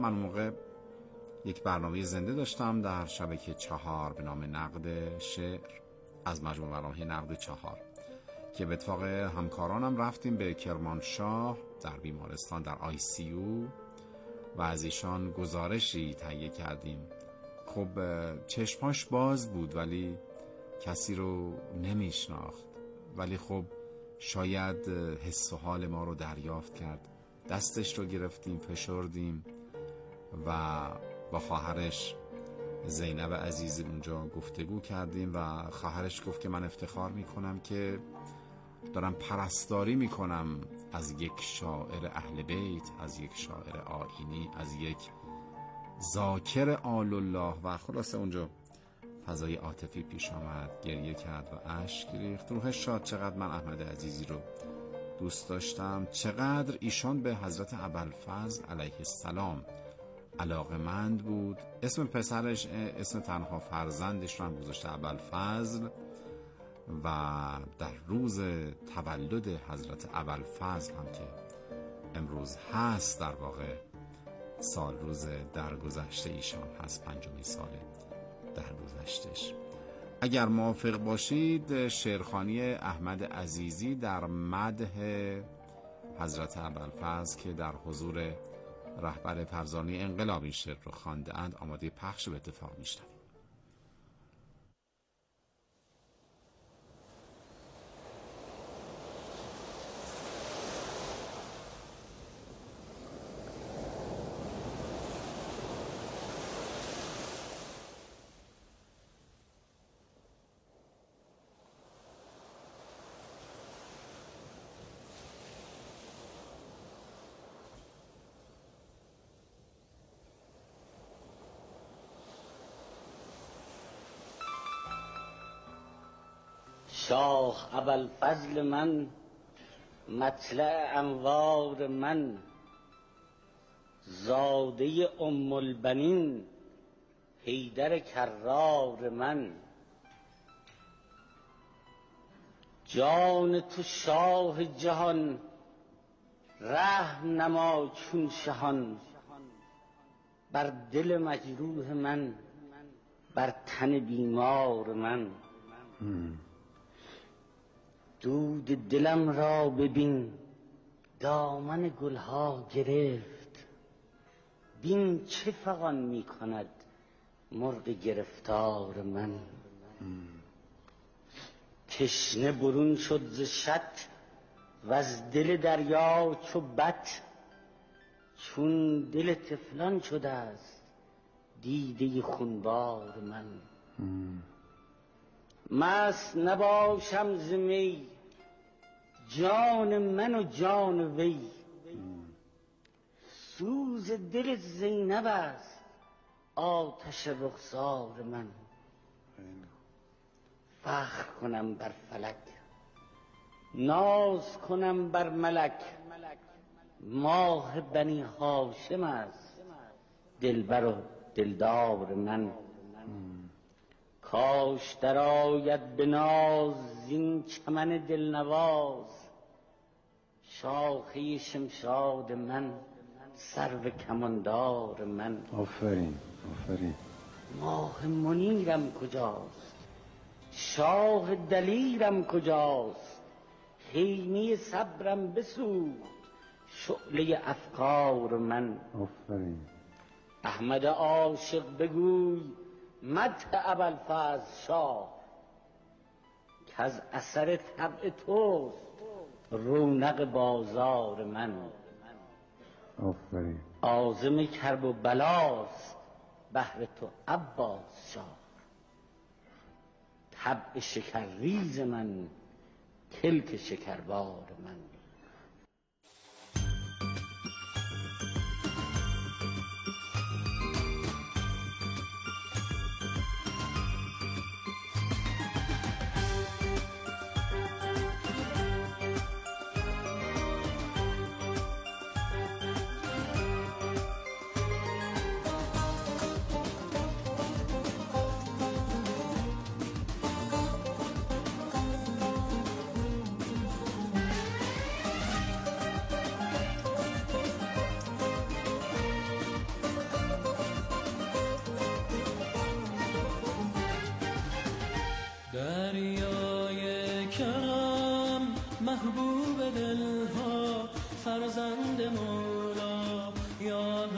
من موقع یک برنامه زنده داشتم در شبکه 4 به نام نقد شعر از مجموعه برنامه نقد 4 که به اتفاق همکارانم رفتیم به کرمانشاه در بیمارستان در ICU و از ایشان گزارشی تهیه کردیم. خب چشماش باز بود ولی کسی رو نمیشناخت، ولی خب شاید حس و حال ما رو دریافت کرد. دستش رو گرفتیم، فشردیم و با خواهرش زینب عزیز اونجا گفتگو کردیم و خواهرش گفت که من افتخار میکنم که دارم پرستاری میکنم از یک شاعر اهل بیت، از یک شاعر آیینی، از یک ذاکر آل الله. و خلاصه اونجا فضای عاطفی پیش آمد، گریه کرد و اشک ریخت. روحش شاد. چقدر من احمد عزیزی رو دوست داشتم، چقدر ایشان به حضرت ابوالفضل علیه السلام علاقمند بود. اسم پسرش، اسم تنها فرزندش رو هم گذاشته ابوالفضل و در روز تولد حضرت ابوالفضل هم که امروز هست، در واقع سال روز درگذشته ایشان هست، 5 سال درگذشتش. اگر موافق باشید شعرخوانی احمد عزیزی در مدح حضرت ابوالفضل که در حضور رهبر فرزانه انقلاب این شعر رو خوانده اند آماده پخش به اتفاق میشنویم. شاه ابوالفضل من، مطلع انوار من، زاده ام البنین، حیدر کرار من. جان تو شاه جهان، رحم نما چون شهان، بر دل مجروح من، بر تن بیمار من. دود دلم را ببین، دامن گلها گرفت، بین چه فغان می کند مرغ گرفتار من. تشنه برون شد ز شط و از دل دریا چو بط، چون دل طفلان شده است دیده خونبار من. مست نباشم ز می، جان من و جان وی، سوز دل زینب است آتش رخسار من. فخر کنم بر فلک، ناز کنم بر ملک، ماه بنی هاشم است دلبر و دلدار من. کاش در آید به ناز زین چمن دلنواز، شاخه شمشاد من، سرو کماندار من. آفرین آفرین. ماه منیرم کجاست، شاه دلیرم کجاست، خیمه صبرم بسوخت شعله افکار من. آفرین. احمد عاشق بگوی مدح ابوالفضل شاه، که از اثر طبع توست رونق بازار من. آفرین. عازم کرب و بلاست بهر تو عباس شاه، طبع شکرریز من، کلک شکربار من.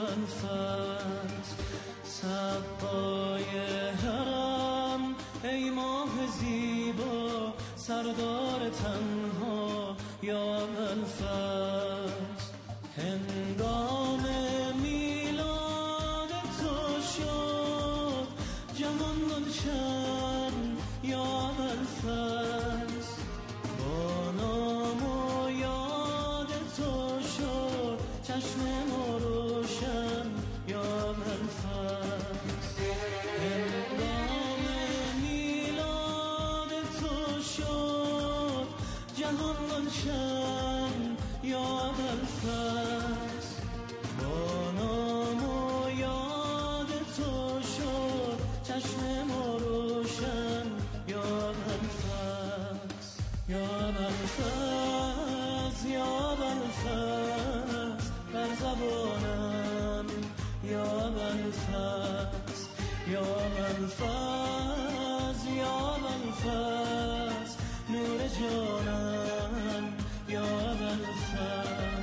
ابوالفضل سقای حرم ای ماه زیبا سردار تنها یا ابوالفضل هنگام میلاد تو شد جهان گلشن یا ابوالفضل با نام و یاد تو شد چشم ما روشن یا ابوالفضل هنگام میلاد تو شد جهان گلشن یا ابوالفضل با نام و یاد تو شد چشم ما روشن یا ابوالفضل یا ابوالفضل یا ابوالفضل بر زبانم یا ابوالفضل یا ابوالفضل یا ابوالفضل نور جانم یا ابوالفضل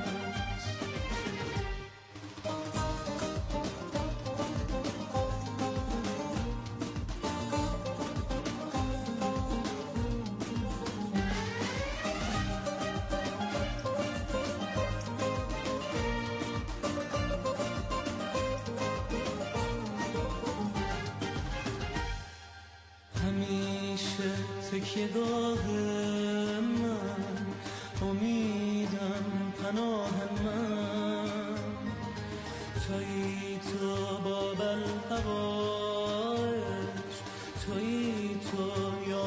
همیشه تکیه‌گاه من امیدم پناه من تویی تو باب الحوائج تویی تو یا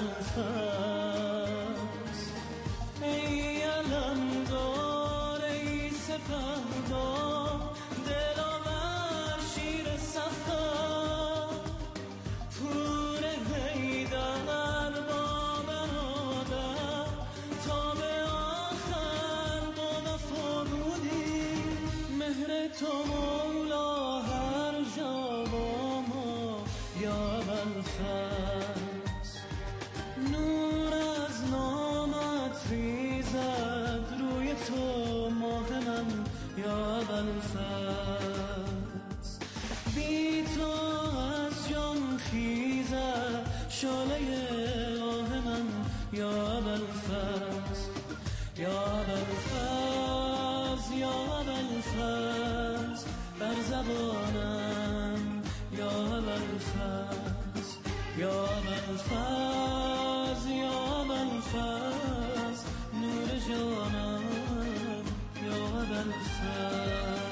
ابوالفضل ای علمدار ای سپهدار دلاور شیر صفا پور حیدر با برادر تا به آخر با وفا بودی مهر تو مولا هر جا با ما یا ابوالفضل نور از نامت ریزد روی تو ماه من یا ابوالفضل بی تو از جان خیزد شعله آه من یا ابوالفضل یا ابوالفضل یا ابوالفضل بر زبانم یا ابوالفضل یا ابوالفضل یا ابوالفضل نور جانم یا ابوالفضل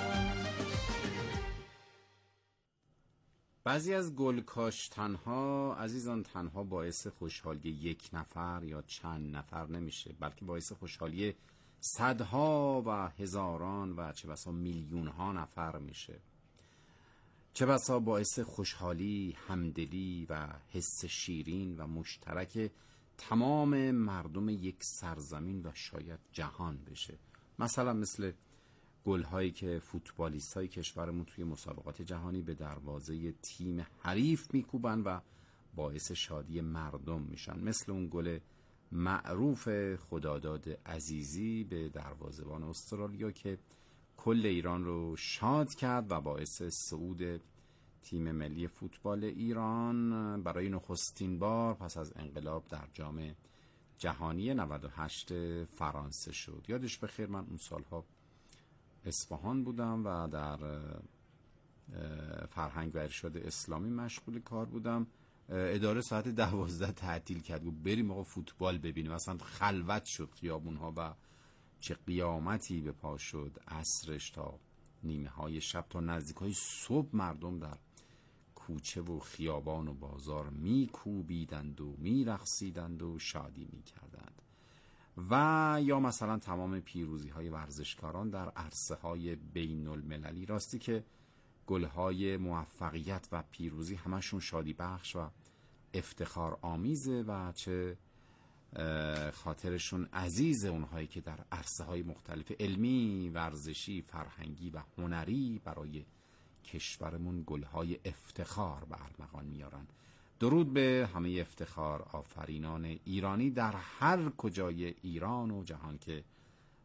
بعضی از گل کاشتنها عزیزان تنها باعث خوشحالی یک نفر یا چند نفر نمیشه، بلکه باعث خوشحالی صدها و هزاران و چه بسا میلیون ها نفر میشه. چه بسا باعث خوشحالی، همدلی و حس شیرین و مشترک تمام مردم یک سرزمین و شاید جهان بشه. مثلا مثل گل‌هایی که فوتبالیست‌های کشورمون توی مسابقات جهانی به دروازه تیم حریف میکوبن و باعث شادی مردم میشن، مثل اون گل معروف خداداد عزیزی به دروازه‌بان استرالیا که کل ایران رو شاد کرد و باعث صعود تیم ملی فوتبال ایران برای نخستین بار پس از انقلاب در جام جهانی 98 فرانسه شد. یادش بخیر، من اون سالها اصفهان بودم و در فرهنگ و ارشاد اسلامی مشغول کار بودم. اداره ساعت 12 تعطیل کرد و بریم آقا فوتبال ببینیم. اصلا خلوت شد خیابونها و چه قیامتی به پا شد. عصرش تا نیمه های شب تا نزدیک های صبح مردم در کوچه و خیابان و بازار میکوبیدند و میرقصیدند و شادی میکردند. و یا مثلا تمام پیروزی های ورزشکاران در عرصه های بین المللی. راستی که گلهای موفقیت و پیروزی همشون شادی بخش و افتخار آمیزه و چه خاطرشون عزیز اونهایی که در عرصه های مختلف علمی، ورزشی، فرهنگی و هنری برای کشورمون گلهای افتخار به ارمغان میارن. درود به همه افتخار آفرینان ایرانی در هر کجای ایران و جهان که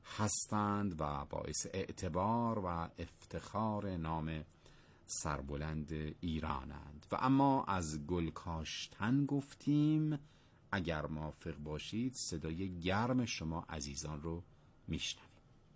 هستند و باعث اعتبار و افتخار نام سربلند ایرانند. و اما از گل کاشتن گفتیم. اگر موافق باشید صدای گرم شما عزیزان رو میشنویم.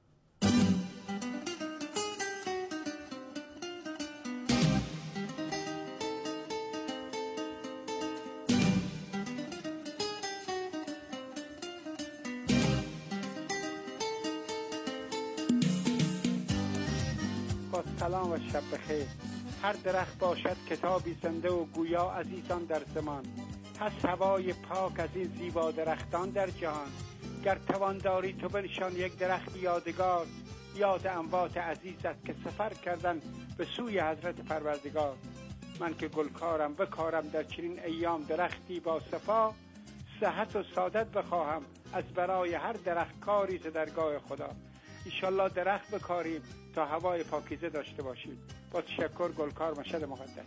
با سلام و شب بخیر. هر درخت باشد کتابی زنده و گویا عزیزان در زمان. هست هوای پاک از این زیبا درختان در جهان. گر توان داری تو بنشان یک درخت یادگار، یاد اموات عزیزت که سفر کردن به سوی حضرت پروردگار. من که گلکارم بکارم در چنین ایام درختی با صفا، صحت و سعادت بخواهم از برای هر درخت کاری ز درگاه خدا. انشالله درخت بکاریم تا هوای پاکیزه داشته باشیم. با تشکر، گلکار مشهد مقدس.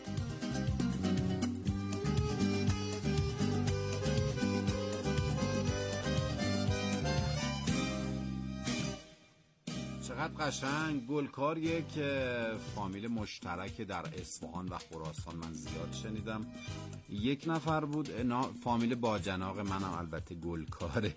چقدر قشنگ. گلکار یک فامیل مشترک در اصفهان و خراسان من زیاد شنیدم. یک نفر بود فامیل باجناق، منم البته گلکاره.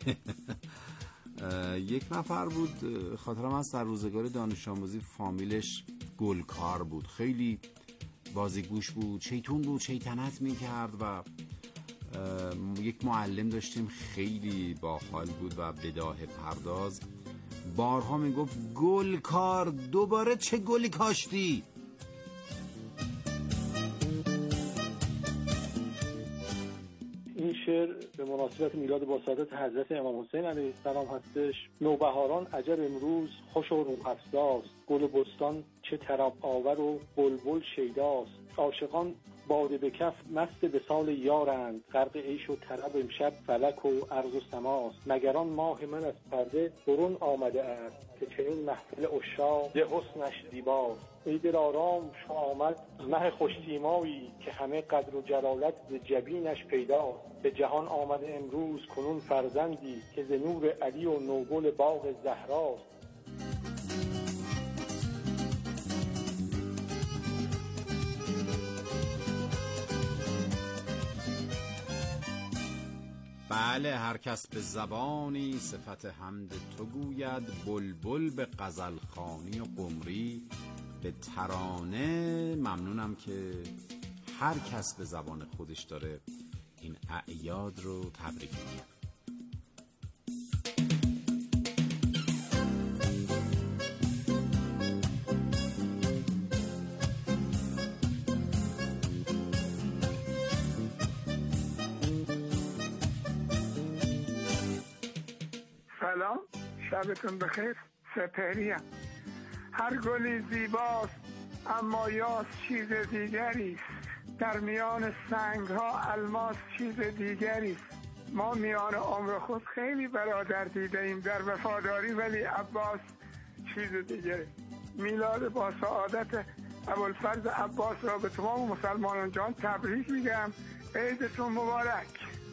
یک نفر بود خاطرم هست در روزگار دانش آموزی فامیلش گلکار بود. خیلی بازیگوش بود، شیطون بود، شیطنت میکرد و یک معلم داشتیم خیلی باحال بود و بداهه پرداز. بارها میگفت گلکار دوباره چه گلی کاشتی؟ این شعر به مناسبت میلاد با سعادت حضرت امام حسین علیه السلام هستش. نوبهاران عجب امروز خوش و روح‌افزاست، گل بستان چه طرب آور و بلبل شیداست. عاشقان باده به کف مست وصال یارند، غرق عیش و طرب امشب فلک و ارض و سماست. مگران ماه من از پرده برون آمده است، که چنین محفل عشاق ز حسنش زیباست. ای دل آرام شو آمد مه خوش‌سیمایی، که همه قدر و جلالت ز جبینش پیداست. به جهان آمده امروز کنون فرزندی، که ز نور علی و نوگل باغ زهراست. بله، هر کس به زبانی صفت حمد تو گوید، بلبل به غزل خوانی و قمری به ترانه. ممنونم که هر کس به زبان خودش داره این اعیاد رو تبریک میگه. سلام، شبتون بخیر. سپهریم. هر گلی زیباست اما یاس چیز دیگری است، در میان سنگ ها الماس چیز دیگری است. ما میان عمر خود خیلی برادر دیده ایم در وفاداری، ولی عباس چیز دیگری. میلاد با سعادت ابوالفضل عباس را به تمام مسلمانان جان تبریک میگم. عیدتون مبارک.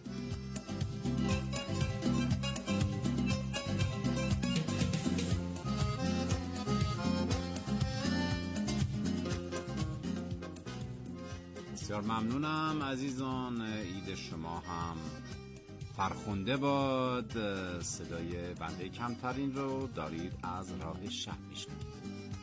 بسیار ممنونم عزیزان. عید شما هم فرخنده باد. صدای بنده کمترین رو دارید از راه شب میشنوید.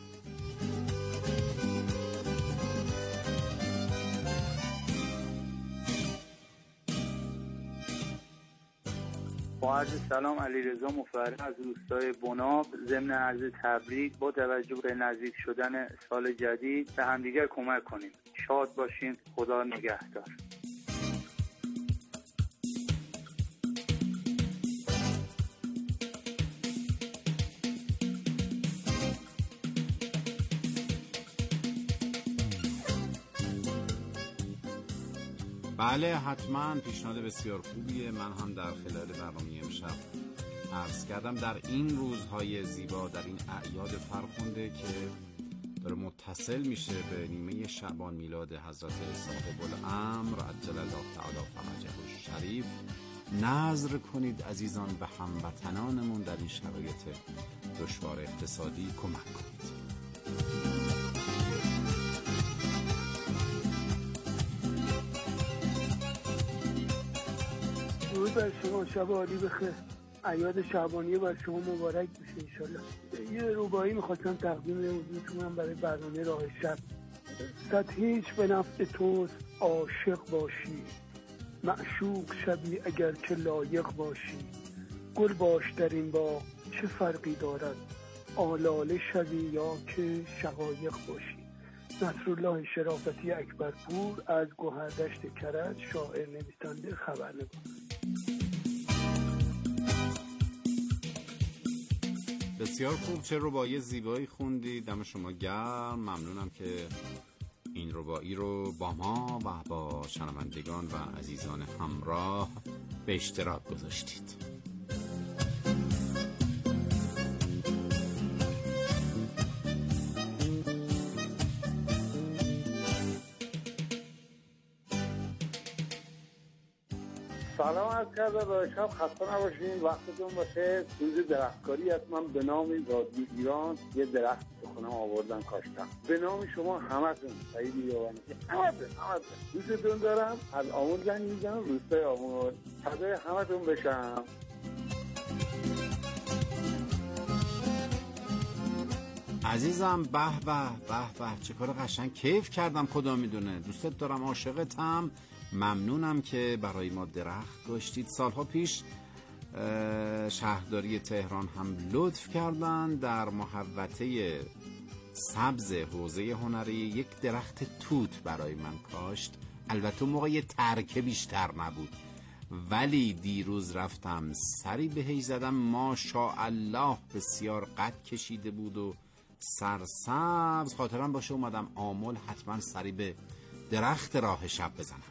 با عرض سلام، علیرضا مفرح از روستای بناب. ضمن عرض تبریک با توجه به نزدیک شدن سال جدید به همدیگر کمک کنیم. شاد باشین. خدا نگهدار. بله، حتما پیشنهاد بسیار خوبیه. من هم در خلال برنامه امشب عرض کردم در این روزهای زیبا، در این اعیاد فرخنده که داره متصل میشه به نیمه شعبان، میلاد حضرت صاحب الامر عجل الله تعالی فرجه الشریف، نذر کنید عزیزان به هموطنانمون در این شرایط دشوار اقتصادی کمک کنید. درود بر شما، شب عالی بخیر. اعیاد شعبانیه بر شما مبارک بشه انشالله. یه رباعی میخواستم تقدیم حضورتونم برای برنامه راه شب. صد هیچ به نفع توست عاشق باشی، معشوق شبی اگر که لایق باشی. گل باش در این باغ چه فرقی دارد، آلاله شوی یا که شقایق باشی. نصرالله شرافتی اکبرپور از گوهردشت کرج، شاعر نویسنده خبرنگار. بسیار خوب، چه رباعی زیبایی خوندی، دم شما گرم. ممنونم که این رباعی رو با ما و با شنوندگان و عزیزان همراه به اشتراک گذاشتید. سلام از کرده به شب، خسته نباشین، وقتتون بخیر. روز درختکاری حتما به نام رادیو ایران یه درخت به خونم آوردن کاشتم. به نام شما همتون سعید یوانی، همتون دوستتون دارم. از آمون زنگ میزنم، روستای آمون. فدای همتون بشم. عزیزم، به به به به، چه کار قشنگ، کیف کردم. خدا میدونه دوستت دارم، عاشقتم. ممنونم که برای ما درخت گذاشتید. سالها پیش شهرداری تهران هم لطف کردن در محوطه سبز حوزه هنری یک درخت توت برای من کاشت. البته موقع یه ترکه بیشتر نبود، ولی دیروز رفتم سری بهش زدم، ماشاءالله بسیار قد کشیده بود و سرسبز. خاطرم باشه اومدم آمل حتما سری به درخت راه شب بزنم.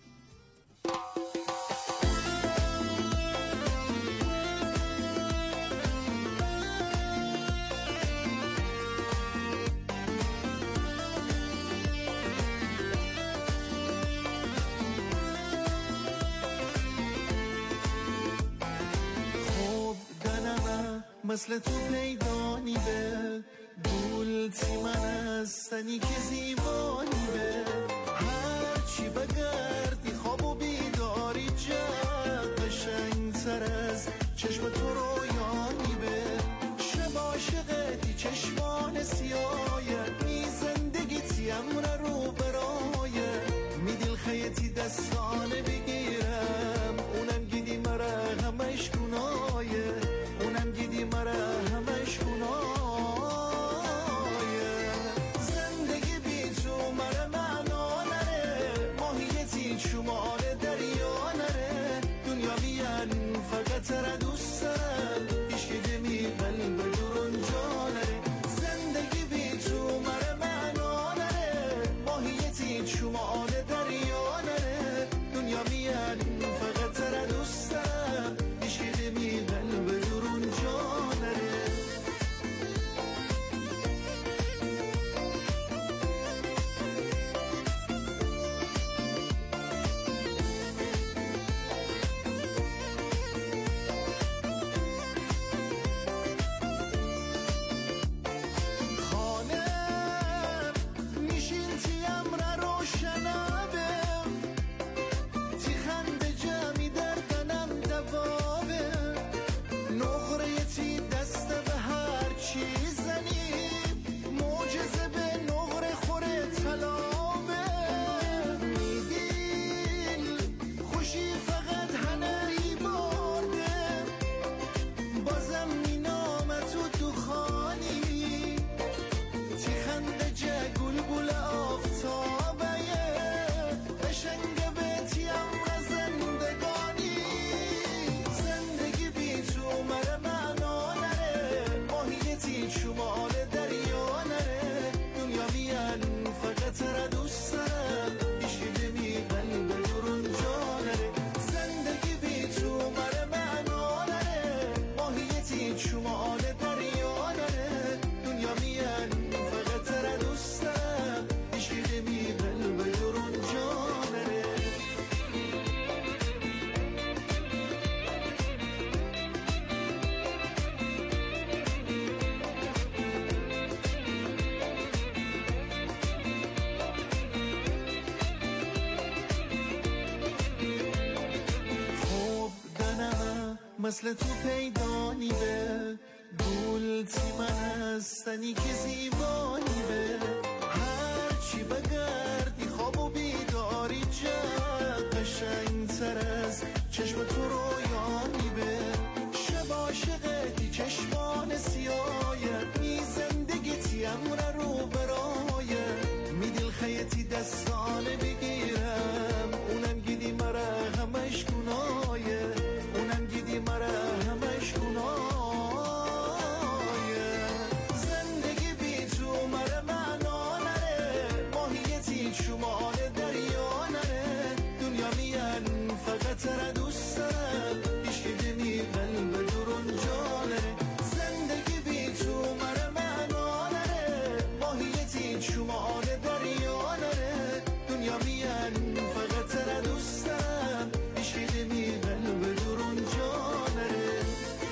مثل تو پیدانی به بولتی من هستنی که زیبانی به هرچی بگردی خواب و بیداری جد قشنگ‌تر از چشم تو رویانی به شب عاشقتی چشمان سیایت می زندگیتی امر رو برایت می دل خیتی دستانه بگیرم اونم گیدی مرا همش گنایه مرا همش گناهیه زندگی بی تو مرا معنا نره ماهیتی شمال دریا نره دنیا بیان فقط را دوست دارم هیچ که دمی قلب درون جا نره زندگی بی تو مثل تو پیدانی به گلتی من هستنی که زیبایی به هرچی بگردی خواب و بیداری جد قشنگ‌تر از چشم تو رویانی به شب عاشقتی چشمان سیایت می زندگیتی امر رو برایت می دل خیتی دستانه بگیرم اونم گیدی مرا همش گنایه اونم گیدی مرا همش گنایه زندگی بی تو مرا معنا نره ماهیتی شمال دریا نره دنیا میان فقط را دوست دارم ایشکی دنی قلب درون جانه زندگی بی تو مرا معنا نره ماهیتی شمال دریا نره دنیا میان فقط را دوست دارم ایشکی دنی قلب درون جانه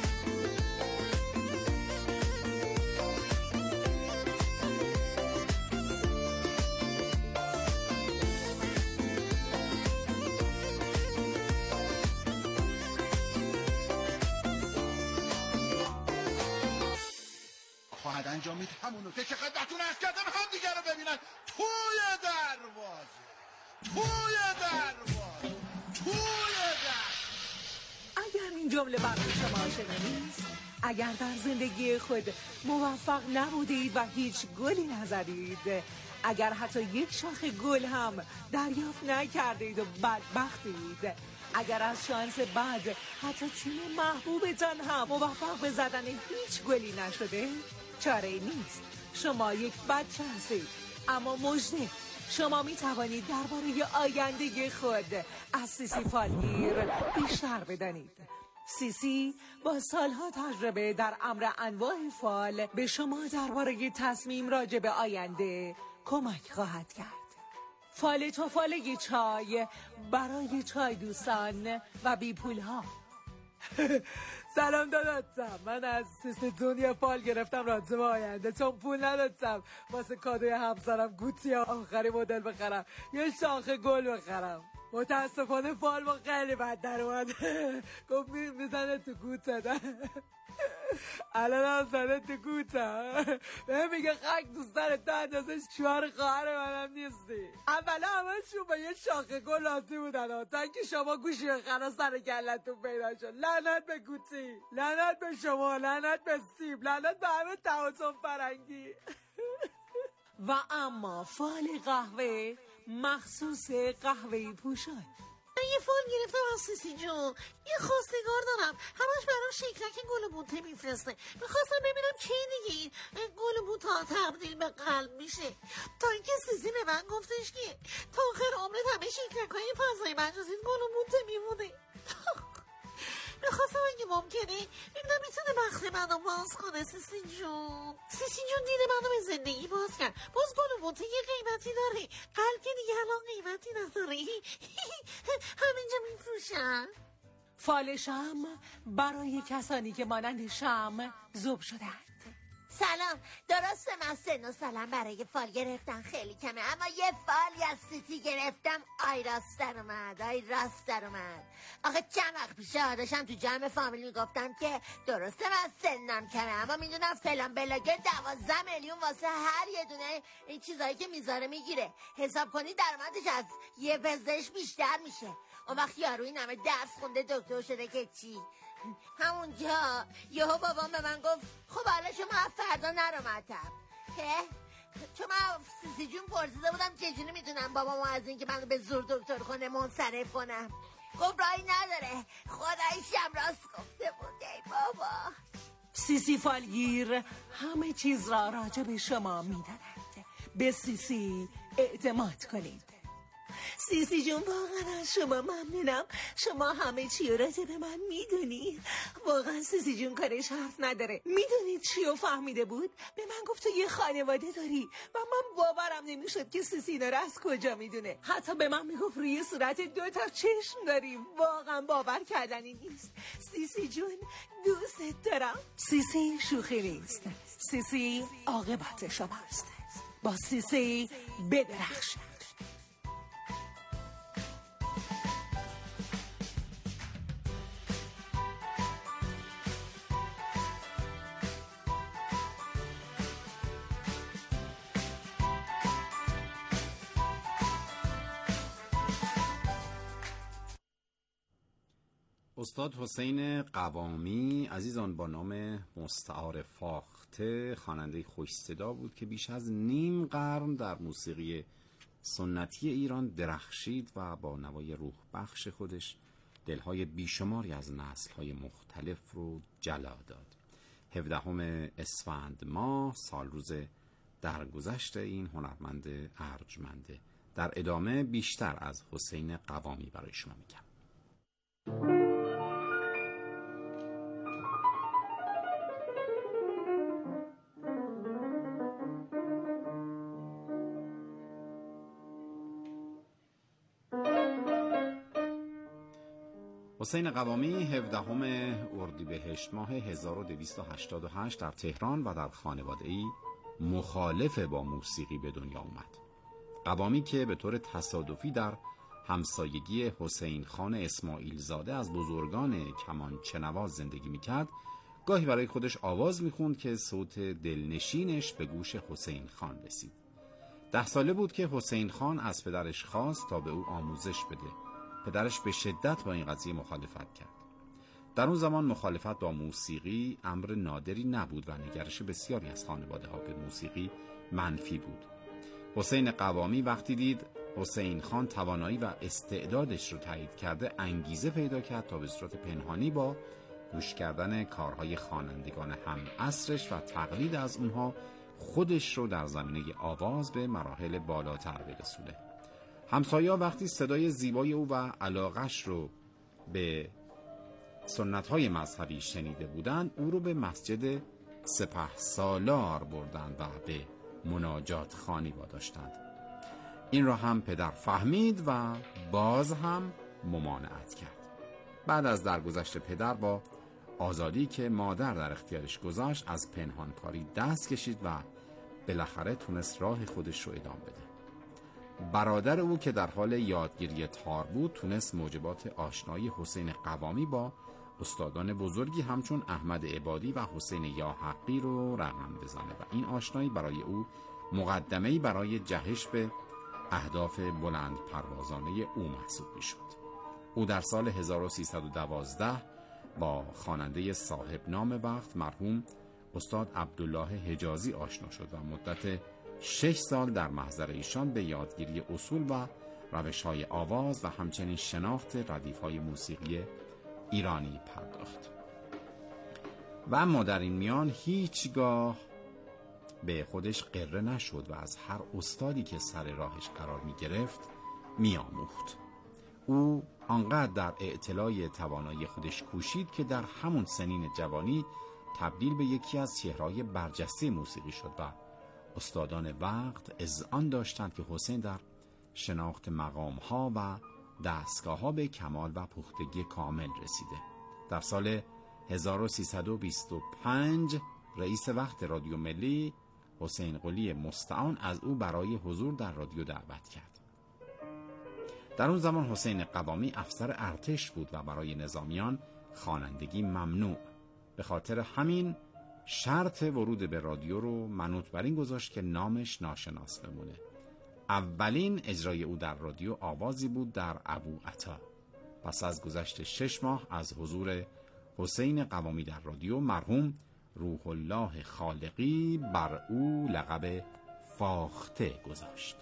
خواهد انجامید همونو که خدمتتون عرض کردم هم دیگه رو ببینن توی دروازه اگر این جمله برای شما آشنا نیست، اگر در زندگی خود موفق نبودید و هیچ گلی نزدید، اگر حتی یک شاخه گل هم دریافت نکردید و بدبختید، اگر از شانس بد حتی تیم محبوبتان هم موفق به زدن هیچ گلی نشده، چاره نیست. شما یک بدشانسید، اما مژده، شما می توانید درباره آینده خود از سیسی فالگیر بیشتر بدانید. سیسی با سالها تجربه در امر انواع فال به شما درباره تصمیم راجع به آینده کمک خواهد کرد. فال توفالگی چای برای چای دوستان و بی پول ها. سلام داداتم، من از سیسی دنیا فال گرفتم راجع به آینده، چون پول نداشتم واسه کادوی همسرم گوتی آخری مدل بخرم، یه شاخه گل بخرم. متاسفانه فال با خیلی بد در اومد. گفت میزنه تو گوته. الان هم زنه تو گوته. به میگه خاک دوست داره تا اندازه شوهر خواهر منم نیستی. اولا همشون با یه شاخه گل راضی بودن تا اینکه شما گوشی بخرا سر گلتون پیدا شد. لعنت به گوتی، لعنت به شما، لعنت به سیب، لعنت به همه تهاتون فرنگی. و اما فال قهوه مخصوص قهوه پوشان. من یه فال گرفتم از سیسی جون، یه خواستگار دارم، همش برام شکلک گل بوته میفرسته. میخواستم ببینم چه دیگه گل بوته تبدیل به قلب میشه. تا اینکه سیسی به من گفتش که تا آخر عمرت همه شکلک های فضای مجازی گل بوته میمونه. میخواستم اگه ممکنه ببینم میتونه بخت منو باز کنه. سیسی جون دید منو به زندگی باز کرد. باز گل بوته یه قیمتی داره، قلب که دیگه الان قیمتی نداره. همینجا میفروشن. فال شم برای کسانی که مانند شم ذوب شدند. سلام، درسته من سن و سالم برای فال گرفتن خیلی کمه، اما یه فالی از سیتی گرفتم. آی راست در اومد. آخه چند وقت پیشه داشتم تو جمع فامیل میگفتم که درسته من سنم کمه، اما میدونم فلان بلاگر 12 میلیون واسه هر یه دونه این چیزایی که میذاره میگیره. حساب کنی درآمدش از یه پزشک بیشتر میشه. اون وقت یارو این همه درس خونده دکتر شده که چی؟ همونجا یهو بابام به من گفت خب حالا شما فردا نرو مطب. چون من سیسی جون پرسیده بودم چجوری میتونم بابامو از این که منو به زور دکتر خونه منصرف کنم. گفت راهی نداره، خدایشم راست گفته بود. ای بابا. سیسی فالگیر همه چیز را راجع به شما میداند. به سیسی اعتماد کنید. سیسی جون واقعا از شما ممنونم. شما همه چی رو راجع به من میدونی. واقعا سیسی جون کارش حرف نداره. میدونید چی رو فهمیده بود؟ به من گفت تو یه خانواده داری و من باورم نمیشد که سیسی اینا رو از کجا میدونه. حتی به من میگفت روی صورت 2 تا چشم داری. واقعا باور کردنی نیست. سیسی جون دوست دارم. سیسی شوخی نیست. سیسی عاقبت شماست. با سیسی بدرخشید. استاد حسین قوامی، عزیزان با نام مستعار فاخته، خواننده خوش صدا بود که بیش از نیم قرن در موسیقی سنتی ایران درخشید و با نوای روح بخش خودش دلهای بیشماری از نسلهای مختلف رو جلا داد. 17 اسفند ماه سال روز درگذشت این هنرمند ارجمنده. در ادامه بیشتر از حسین قوامی برای شما میگم. حسین قوامی 17 اردیبهشت ماه 1288 در تهران و در خانواده‌ای مخالف با موسیقی به دنیا اومد. قوامی که به طور تصادفی در همسایگی حسین خان اسماعیل زاده از بزرگان کمانچه نواز زندگی میکرد، گاهی برای خودش آواز میخوند که صوت دلنشینش به گوش حسین خان رسید. 10 ساله بود که حسین خان از پدرش خواست تا به او آموزش بده. پدرش به شدت با این قضیه مخالفت کرد. در اون زمان مخالفت با موسیقی امر نادری نبود و نگرش بسیاری از خانواده‌ها به موسیقی منفی بود. حسین قوامی وقتی دید حسین خان توانایی و استعدادش رو تایید کرده، انگیزه پیدا کرد تا به صورت پنهانی با گوش کردن کارهای خوانندگان هم عصرش و تقلید از اونها خودش رو در زمینه آواز به مراحل بالاتر برسونه. همسایه‌ها وقتی صدای زیبای او و علاقش رو به سنت‌های مذهبی شنیده بودند، او رو به مسجد سپهسالار بردند و به مناجات خوانی واداشتند. این را هم پدر فهمید و باز هم ممانعت کرد. بعد از درگذشت پدر با آزادی که مادر در اختیارش گذاشت، از پنهانکاری دست کشید و بالاخره تونست راه خودش رو ادامه بده. برادر او که در حال یادگیری تار بود تونست موجبات آشنایی حسین قوامی با استادان بزرگی همچون احمد عبادی و حسین یاحقی رو رقم بزنه و این آشنایی برای او مقدمه‌ای برای جهش به اهداف بلند پروازانه او محسوب می‌شد. او در سال 1312 با خواننده صاحب نام وقت مرحوم استاد عبدالله حجازی آشنا شد و مدت 6 سال در محضر ایشان به یادگیری اصول و روش‌های آواز و همچنین شناخت ردیف‌های موسیقی ایرانی پرداخت. و اما در این میان هیچگاه به خودش قره نشد و از هر استادی که سر راهش قرار می گرفت می آموخت. او آنقدر در اعتلای توانایی خودش کوشید که در همون سنین جوانی تبدیل به یکی از چهره‌های برجسته موسیقی شد و استادان وقت اذعان داشتند که حسین در شناخت مقام‌ها و دستگاه‌ها به کمال و پختگی کامل رسیده. در سال 1325 رئیس وقت رادیو ملی حسین قلی مستعان از او برای حضور در رادیو دعوت کرد. در اون زمان حسین قوامی افسر ارتش بود و برای نظامیان خوانندگی ممنوع. به خاطر همین شرط ورود به رادیو رو منوط بر این گذاشت که نامش ناشناس بمونه. اولین اجرای او در رادیو آوازی بود در ابو عطا. پس از گذشت 6 ماه از حضور حسین قوامی در رادیو، مرحوم روح الله خالقی بر او لقب فاخته گذاشت.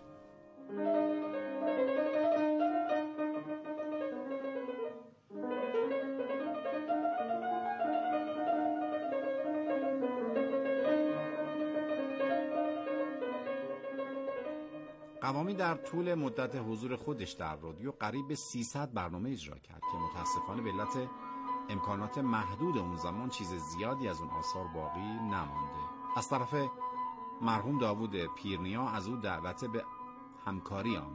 قوامی در طول مدت حضور خودش در رادیو قریب به 300 برنامه اجرا کرد که متاسفانه به علت امکانات محدود اون زمان چیز زیادی از اون آثار باقی نمانده. از طرف مرحوم داوود پیرنیا از او دعوت به همکاری آمد.